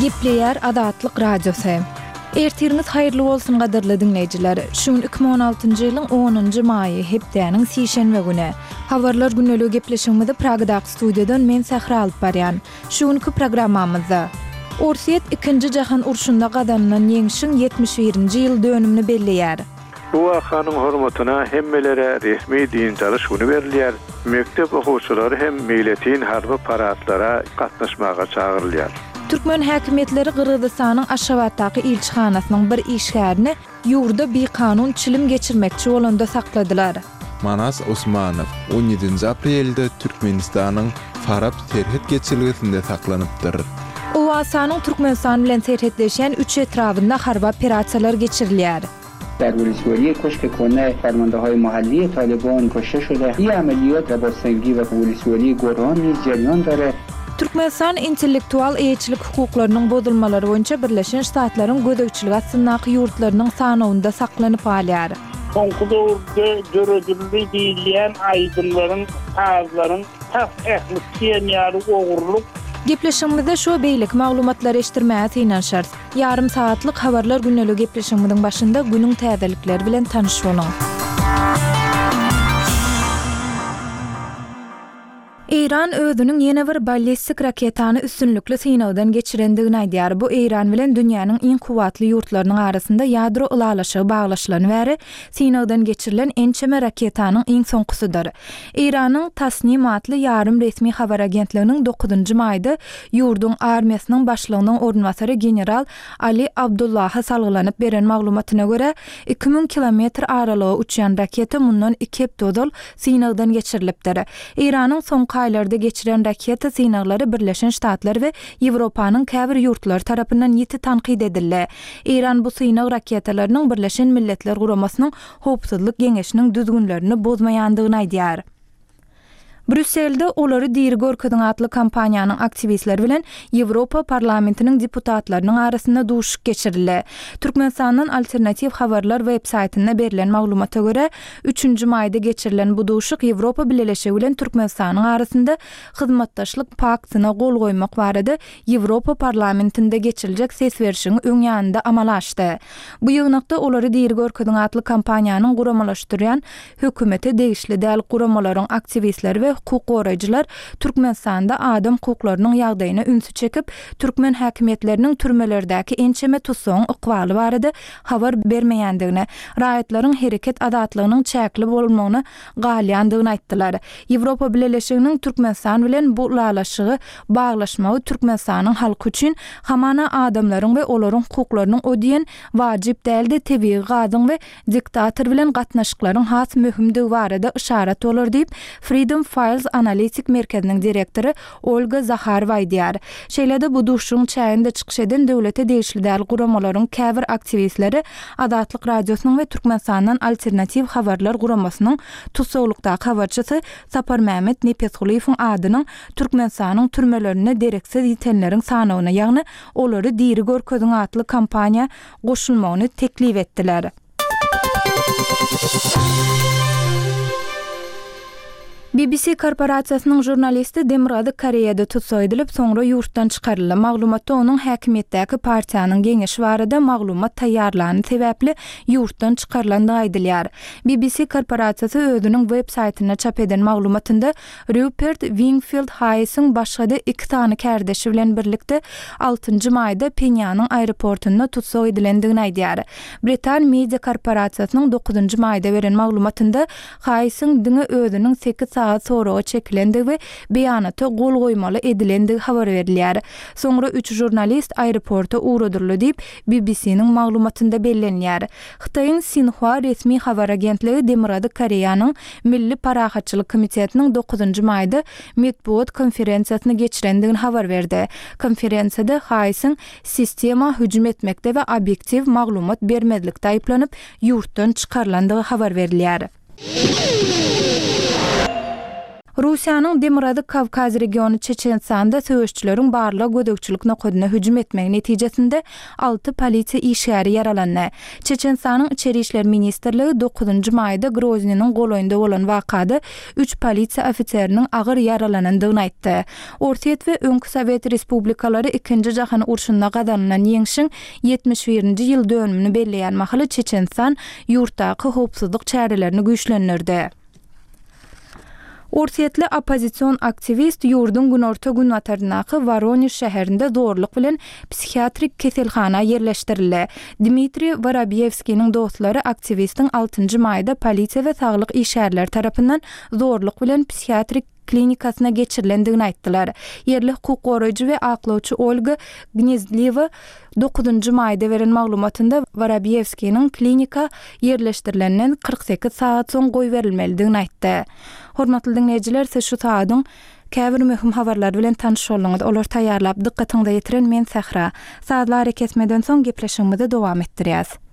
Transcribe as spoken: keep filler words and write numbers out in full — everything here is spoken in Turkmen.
Gepleýär Adatlyk Radiosu. Ertiriniz haýyrly bolsun gadarly dinleýijiler. Şuň iki bin on altyncy ýylyň onunjy maýy hepdäniň sişenbe güni. Habarlar günlügi gepleşigimizde Pragdaky studiýadan men Sahra alyp barýan. Şuňky programmamyzda Orsiýet ikinji jahan urşunda gadanylan ýeňişiň ýetmiş birinji ýyl dönümini belleýär. Bu wagtyň hormatyna hemmelere resmi din çalyş güni berilýär. Mektep okuwçylary hem milletin harby paratlara gatnaşmaga çagyrylýar. Türkmen häkimetleri Gyrgyzstanyň Aşgabatdaky ilçihanasynyň bir işgärini ýurda bir kanun çilim geçirmekçi bolanda sakladylar. Manas Osmanow on ýedinji aprelde Türkmenistanyň Farab terhet geçirgisinde saklanypdyr. O wasanyň Türkmenistan bilen terhetleşen üç etrafynda harby operasiýalar geçirilýär. در ولسوالی کشک‌کنه فرمانده‌های محلی طالبان کشته شده. این عملیات با سنگی و ولسوالی گوران نیز جریان داره. Türkmenistan intellektual eýetçilik hukuklarynyň bozulmalary boýunça Birleşen Ştatlaryň gödekçiligi synaky ýurtlarynyň sanawynda saklanyp alýar. Soňky döwürde görüldüli diýilýän aýdymlaryň, azlaryň tas ählisken ýary ogurluk. Gepleşigimizde şu beýlik maglumatlar eşdirmäge synanşar. Yarım saatlyk habarlar günlügi gepleşigimiziň başynda günüň täzelikleri bilen tanyş boluň. İran özünün ýene bir ballistik raketany üstünlükli synagdan geçirendigini aýdýar. Bu İran bilen dünýäniň iň kuwatly ýurtlarynyň arasynda ýadro ulalaşygy baglaşylan bäri synagdan geçirilen ençeme raketanyň iň soňkusydyr. İranyň Tasnim adly ýarym resmi habar agentliginiň dokuzunjy maýda ýurdun armiýasynyň başlygynyň ornwasary general Ali Abdullaha salgylanyp beren maglumatyna görä iki ming kilometr aralyga uçýan raketa mundan iki hepdodal synagdan geçirilipdir. İranyň soňky aýlarda geçiren raketa synaglary Birleşen Ştatlar we Ýewropanyň käbir ýurtlary tarapyndan ýeti tanqid edildi. İran bu synag raketalarynyň Birleşen Milletler Guramasynyň howpsuzlyk geňeşiniň düzgünlerini bozmaýandygyny aýdýar. Brüsselde olary diýri görkezdiň atly kampaniýanyň aktivistleri bilen Ýewropa parlamentiniň deputatlarynyň arasynda duşuk geçirildi. Türkmenistanyň Alternativ Habarlar web-saýtynda berilen maglumata görä üçünjü maýda geçirilen bu duşuk Ýewropa Birleşigi bilen Türkmenistanyň arasynda hyzmatdaşlyk paktyna gol goýmak barada Ýewropa parlamentinde geçiriljek ses berişiň öňýände amal açdy. Bu ýygnakda olary diýri görkezdiň atly kampaniýanyň guramalaşdyrýan hökümete degişli däl guramalaryň aktivistleri we hukuk goraýjylar Türkmenistanda adam hukuklarynyň ýagdaýyna ünsü çekip Türkmen häkimetleriniň türmelerdäki ençeme tutsaň ykbaly barada habar bermeýändigini, raýatlaryň hereket adatlygynyň çäkli bolmagyny galýandygyny aýtdylar. Ýewropa Birleşiginiň Türkmenistan bilen bu ulalaşygy baglaşmagy Türkmenistanyň halky üçin hamana adamlaryň we olaryň hukuklarynyň ödiýen wajyp däldi tebii gadyň we diktator bilen gatnaşyklaryň has möhümdigi barada işaret bolar diýip Freedom Files Analitik Merkeziniň direktory Olga Zakharova aýdýar. Şeýlede bu duşuň çäginde çykyş eden döwlete degişli däl guramalaryň käbir aktivistleri Adatlyk Radiosynyň we Türkmenistanyň Alternativ Habarlar Guramasynyň tutsawlykdaky habarçysy Sapar Mehmet Nepetguliýewiň adynyň Türkmenistanyň türmelerine dereksiz ýetenleriň sanawyna, ýagny olary diýri görkezdiň atly kampaniýa goşulmagyny teklip etdiler. B B C korporasiýasynyň jurnalisti Demirady Koreýada tutsak edilip soňra ýurtdan çykaryldy. Maglumatda onuň häkimetdäki partiýanyň geňeşi barada maglumat taýýarlany sebäpli ýurtdan çykarylandygy aýdylýar. B B C korporasiýasy özüniň web-saýtyna çap eden maglumatynda Rupert Wingfield Hayes'in başga iki tany kärdeşi bilen birlikde altıncı maýda Penýanyň aeroportunda tutsak edilendigini aýdýar. Britan media korporasiýasynyň dokuzunjy maýda beren maglumatynda Hayes'in diňe özüniň sekiz saat sonra çekilendi we beýanata gol goýmaly edilendigi habar berilýär. Soňra üç jurnalist aeroporta uğradyrly diýip B B C'niň maglumatynda bellenýär. Hytaýyň Sinhua resmi habar agentligi Demirady Koreýanyň Milli Parahatçylyk Komitetiniň dokuzunjy maýda medbuat konferensiýasyny geçirendigini habar berdi. Konferensiýada Hayes'in sistema hüjüm etmekde we obyektiv maglumat bermedlikde aýplanyp ýurtdan çykarylandygy habar berilýär. Rusiýanyň Demirady Kavkaz regiony Çeçenistanda söwüşçüleriň barlyk gödökçülük nokodyna hüjüm etmegi netijesinde alty polisiýa işgäri yaralandy. Çeçenistanyň Içeri işler ministrligi dokuzunçy maýda Groznyň goloýunda bolan wakada üç polisiýa ofitseriniň agyr yaralanandygyny aýtdy. Orta we öňkü Sowet respublikalary ikinji jahan urşunda gazanlanan ýeňişiň ýetmiş birinji ýyl dönümini belleýän mahaly Çeçenistan ýurtdaky howpsuzlyk çärelerini güýçlendirdi. Orsiýetli opozisiýon aktivist ýurdun günorta günwatardynaky Voronezh şäherinde zorluk bilen psikiatrik keselhana yerleşdirildi. Dmitri Vorabyevskiň dostlary aktivistiň altıncı maýda polisiýa we saglyk işgärler tarapyndan zorluk bilen psikiatrik klinikasyna geçirilendigini aýtdylar. Yerlik hukuk goraýjy we aklawçy Olga Gnezdlieva dokuzunçy maýda beren maglumatynda Vorabyevskiň klinika yerleşdirilenden kırk sekiz saat soň goý berilmelidigini aýtdy. Hormatly dinleýijiler, siz şu saatyň käbir möhüm habarlar bilen tanış bolýaňyz. Olar taýýarlap dikkatiňize ýetiren men Sahra. Saatlar kesmeden soň gepleşigimizi dowam etdirýäs.